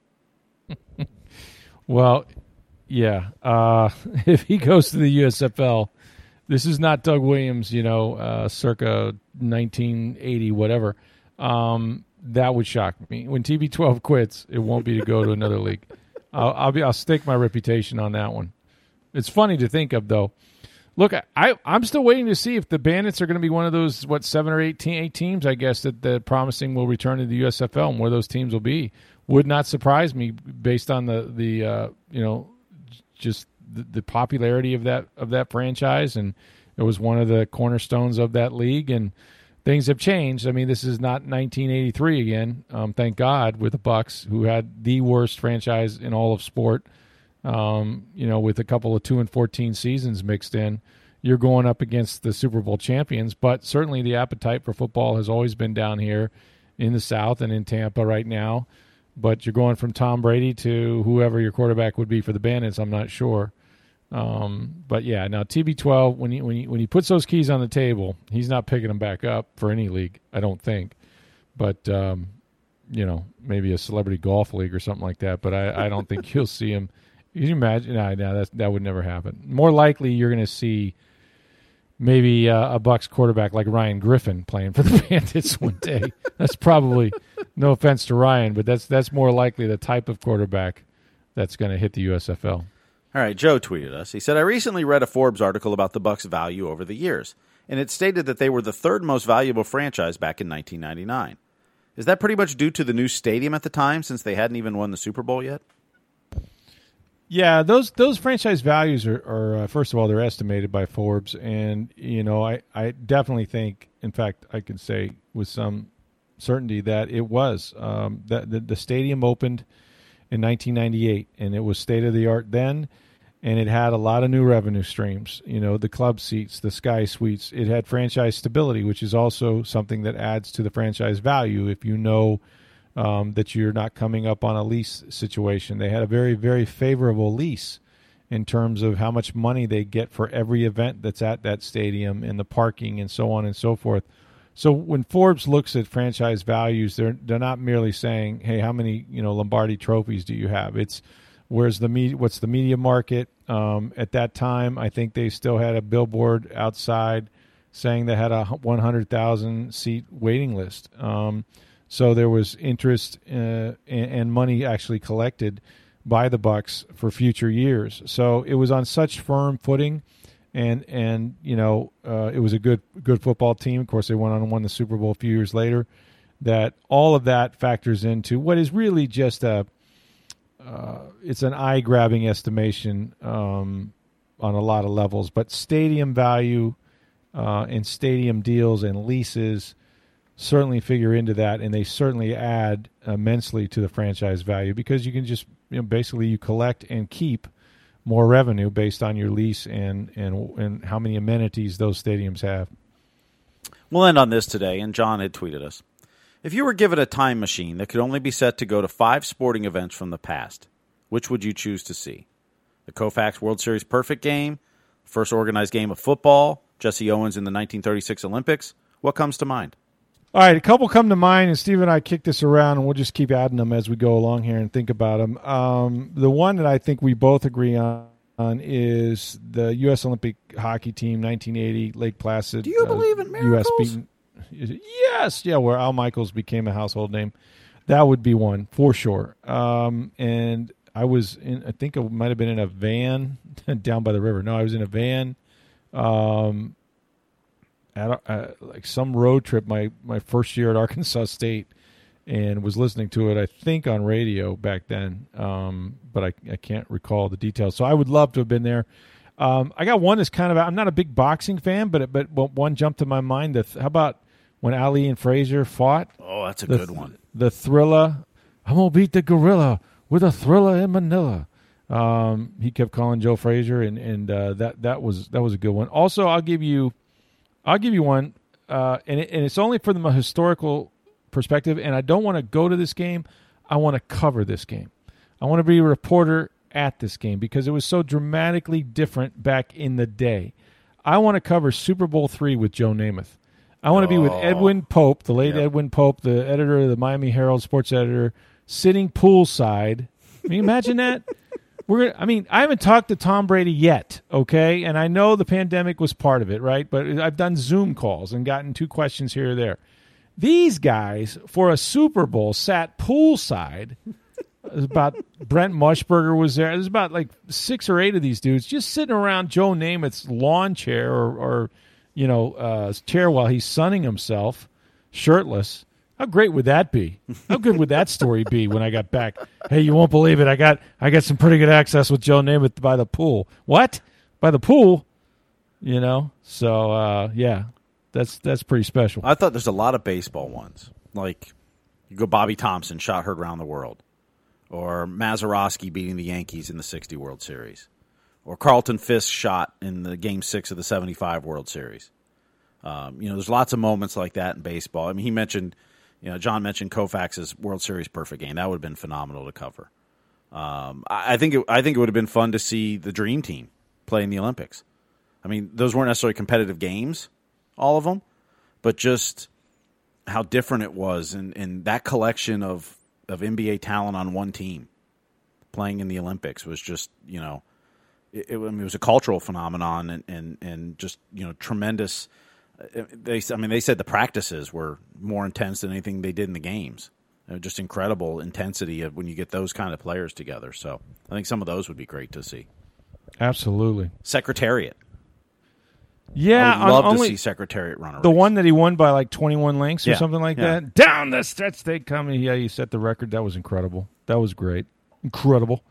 Well, yeah. If he goes to the USFL, this is not Doug Williams, circa 1980, whatever. That would shock me. When TB12 quits, it won't be to go to another league. I'll stake my reputation on that one. It's funny to think of, though. Look, I'm still waiting to see if the Bandits are going to be one of those, 7 or 8 teams, I guess, that the promising will return to the USFL and where those teams will be. Would not surprise me based on the popularity of that franchise, and it was one of the cornerstones of that league, and things have changed. I mean, this is not 1983 again, thank God, with the Bucks, who had the worst franchise in all of sport. With a couple of 2-14 seasons mixed in, you're going up against the Super Bowl champions. But certainly the appetite for football has always been down here in the South and in Tampa right now. But you're going from Tom Brady to whoever your quarterback would be for the Bandits. I'm not sure. But yeah, now TB12, when he puts those keys on the table, he's not picking them back up for any league, I don't think. But maybe a celebrity golf league or something like that. But I don't think you'll see him. Can you imagine? No, that would never happen. More likely, you're going to see maybe a Bucs quarterback like Ryan Griffin playing for the Bandits one day. That's probably, no offense to Ryan, but that's more likely the type of quarterback that's going to hit the USFL. All right, Joe tweeted us. He said, I recently read a Forbes article about the Bucs' value over the years, and it stated that they were the third most valuable franchise back in 1999. Is that pretty much due to the new stadium at the time, since they hadn't even won the Super Bowl yet? Yeah, those franchise values are first of all, they're estimated by Forbes, and I definitely think, in fact, I can say with some certainty that it was that the stadium opened in 1998, and it was state of the art then, and it had a lot of new revenue streams. The club seats, the Sky Suites. It had franchise stability, which is also something that adds to the franchise value. If you know that you're not coming up on a lease situation. They had a very, very favorable lease, in terms of how much money they get for every event that's at that stadium and the parking and so on and so forth. So when Forbes looks at franchise values, they're not merely saying, "Hey, how many Lombardi trophies do you have?" It's what's the media market at that time. I think they still had a billboard outside saying they had a 100,000 seat waiting list. So there was interest and money actually collected by the Bucs for future years. So it was on such firm footing, and it was a good football team. Of course, they went on and won the Super Bowl a few years later. That all of that factors into what is really just it's an eye-grabbing estimation on a lot of levels. But stadium value and stadium deals and leases certainly figure into that, and they certainly add immensely to the franchise value because you can just basically you collect and keep more revenue based on your lease and how many amenities those stadiums have. We'll end on this today, and John had tweeted us. If you were given a time machine that could only be set to go to 5 sporting events from the past, which would you choose to see? The Koufax World Series Perfect Game, first organized game of football, Jesse Owens in the 1936 Olympics. What comes to mind? All right, a couple come to mind, and Steve and I kick this around, and we'll just keep adding them as we go along here and think about them. The one that I think we both agree on is the U.S. Olympic hockey team, 1980, Lake Placid. Do you believe in miracles? Yes, yeah, where Al Michaels became a household name. That would be one, for sure. And I was in, I think I might have been in a van down by the river. No, I was in a van at like some road trip my first year at Arkansas State, and was listening to it, I think, on radio back then, but I can't recall the details. So I would love to have been there. I got one that's kind of, I'm not a big boxing fan, but one jumped to my mind. How about when Ali and Frazier fought? Oh, that's a good one. The Thriller. I'm going to beat the gorilla with a thriller in Manila. He kept calling Joe Frazier, and that was a good one. Also, I'll give you one, and it's only from a historical perspective, and I don't want to go to this game. I want to cover this game. I want to be a reporter at this game because it was so dramatically different back in the day. I want to cover Super Bowl III with Joe Namath. I want to be with Edwin Pope, the late Edwin Pope, the editor of the Miami Herald, sports editor, sitting poolside. Can you imagine that? I haven't talked to Tom Brady yet, okay? And I know the pandemic was part of it, right? But I've done Zoom calls and gotten 2 questions here or there. These guys, for a Super Bowl, sat poolside. It was about Brent Mushberger was there. There's about like 6 or 8 of these dudes just sitting around Joe Namath's lawn chair or chair while he's sunning himself, shirtless. How great would that be? How good would that story be when I got back? Hey, you won't believe it. I got some pretty good access with Joe Namath by the pool. What? By the pool? So yeah, that's pretty special. I thought there's a lot of baseball ones. Like you go Bobby Thompson, shot heard around the world, or Mazeroski beating the Yankees in the '60 World Series, or Carlton Fisk shot in the Game 6 of the '75 World Series. There's lots of moments like that in baseball. I mean, he mentioned. John mentioned Koufax's World Series Perfect Game. That would have been phenomenal to cover. I think it would have been fun to see the Dream Team play in the Olympics. I mean, those weren't necessarily competitive games, all of them, but just how different it was, and that collection of NBA talent on one team playing in the Olympics was just it was a cultural phenomenon and just tremendous. They said the practices were more intense than anything they did in the games. Just incredible intensity of when you get those kind of players together. So I think some of those would be great to see. Absolutely. Secretariat. Yeah, I would love to see Secretariat run a race. The one that he won by like 21 lengths or something like yeah. that. Down the stretch they come. Yeah, he set the record. That was incredible. That was great. Incredible.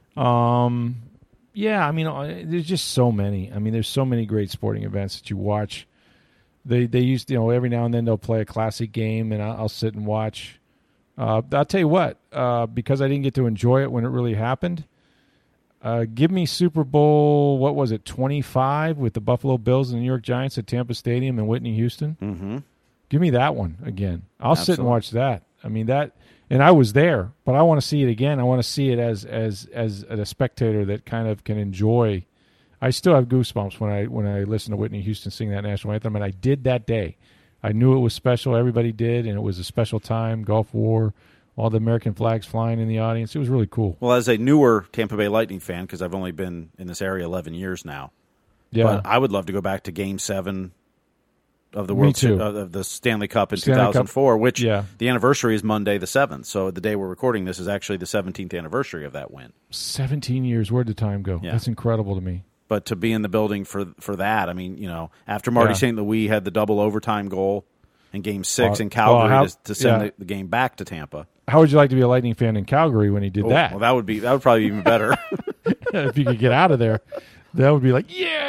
Yeah, there's just so many. There's so many great sporting events that you watch. They used, every now and then they'll play a classic game, and I'll sit and watch. I'll tell you what, because I didn't get to enjoy it when it really happened, give me Super Bowl, 25 with the Buffalo Bills and the New York Giants at Tampa Stadium and Whitney, Houston. Mm-hmm. Give me that one again. I'll sit and watch that. I mean, that, and I was there, but I want to see it again. I want to see it as a spectator that kind of can enjoy. I still have goosebumps when I listen to Whitney Houston sing that national anthem, and I did that day. I knew it was special. Everybody did, and it was a special time. Gulf War, all the American flags flying in the audience. It was really cool. Well, as a newer Tampa Bay Lightning fan, because I've only been in this area 11 years now, but I would love to go back to Game 7 of the of the Stanley Cup in 2004, which the anniversary is Monday the 7th. So the day we're recording this is actually the 17th anniversary of that win. 17 years. Where'd the time go? Yeah. That's incredible to me. But to be in the building for that, I mean, after Marty St. Louis had the double overtime goal in Game 6 in Calgary to send the game back to Tampa. How would you like to be a Lightning fan in Calgary when he did that? Well, that would probably be even better. If you could get out of there, that would be like,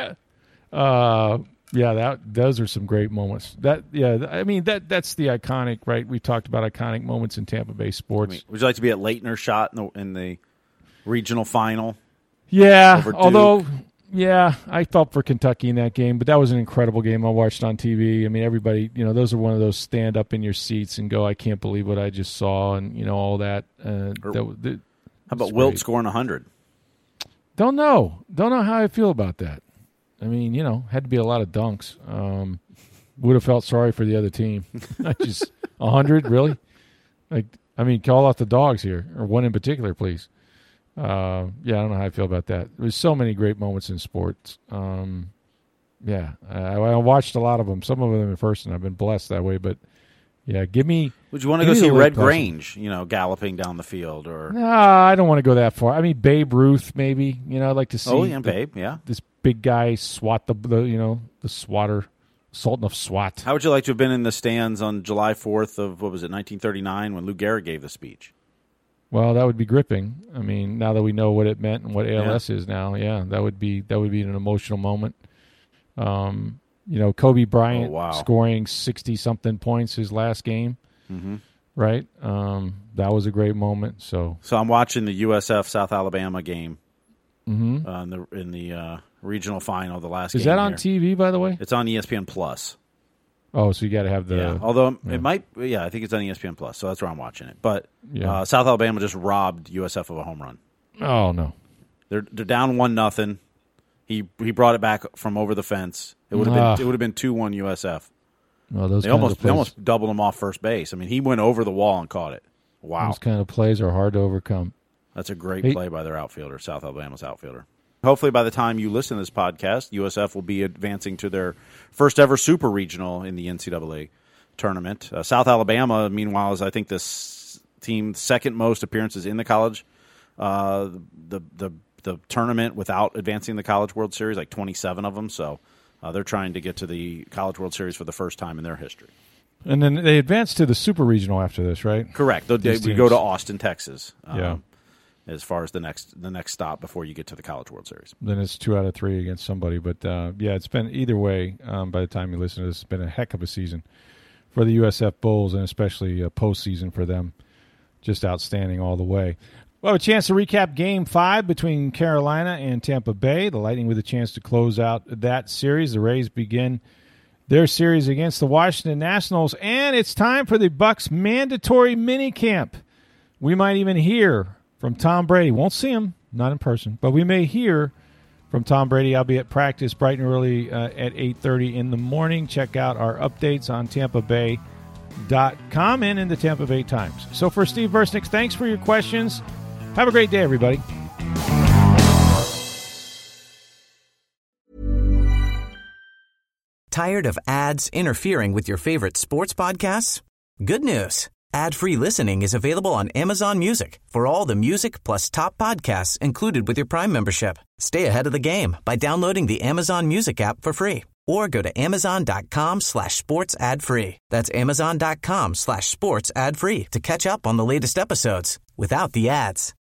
those are some great moments. That's the iconic, right? We talked about iconic moments in Tampa Bay sports. I mean, would you like to be at Leitner shot in the regional final? Yeah, although. Yeah, I felt for Kentucky in that game, but that was an incredible game I watched on TV. I mean, everybody, those are one of those stand up in your seats and go, I can't believe what I just saw, and, all that. How about Wilt scoring 100? Don't know how I feel about that. I mean, had to be a lot of dunks. Would have felt sorry for the other team. Just 100, really? Call out the dogs here, or one in particular, please. I don't know how I feel about that. There's so many great moments in sports. I watched a lot of them. Some of them in person. I've been blessed that way. But give me. Would you want to go see Red Grange? Galloping down the field, or? No, I don't want to go that far. I mean, Babe Ruth, maybe. I'd like to see. Oh yeah, Babe. Yeah. This big guy swat the swatter, Sultan of SWAT. How would you like to have been in the stands on July 4th of 1939 when Lou Gehrig gave the speech? Well, that would be gripping. I mean, now that we know what it meant and what ALS is now, that would be an emotional moment. Kobe Bryant scoring 60-something points his last game, right? That was a great moment. So I'm watching the USF South Alabama game in the regional final, the last game. Is that on TV, by the way? It's on ESPN Plus. Oh, so you got to have the... Yeah, although it might... Yeah, I think it's on ESPN Plus, so that's where I'm watching it. But South Alabama just robbed USF of a home run. Oh, no. They're down 1-0. He brought it back from over the fence. It would have been 2-1 USF. Well, they almost doubled him off first base. I mean, he went over the wall and caught it. Wow. Those kind of plays are hard to overcome. That's a great play by their outfielder, South Alabama's outfielder. Hopefully by the time you listen to this podcast, USF will be advancing to their first ever super regional in the NCAA tournament. South Alabama, meanwhile, is I think this team's second most appearances in the college, the tournament without advancing the College World Series, like 27 of them. So they're trying to get to the College World Series for the first time in their history. And then they advance to the super regional after this, right? Correct. We go to Austin, Texas. As far as the next stop before you get to the College World Series. Then it's 2 out of 3 against somebody. But, it's been either way. By the time you listen to this, it's been a heck of a season for the USF Bulls, and especially a postseason for them. Just outstanding all the way. We'll have a chance to recap Game 5 between Carolina and Tampa Bay. The Lightning with a chance to close out that series. The Rays begin their series against the Washington Nationals. And it's time for the Bucs mandatory minicamp. We might even hear from Tom Brady. Won't see him, not in person, but we may hear from Tom Brady. I'll be at practice bright and early at 8:30 in the morning. Check out our updates on TampaBay.com and in the Tampa Bay Times. So for Steve Versnick, thanks for your questions. Have a great day, everybody. Tired of ads interfering with your favorite sports podcasts? Good news. Ad-free listening is available on Amazon Music for all the music plus top podcasts included with your Prime membership. Stay ahead of the game by downloading the Amazon Music app for free or go to amazon.com/sports ad free. That's amazon.com/sports ad free to catch up on the latest episodes without the ads.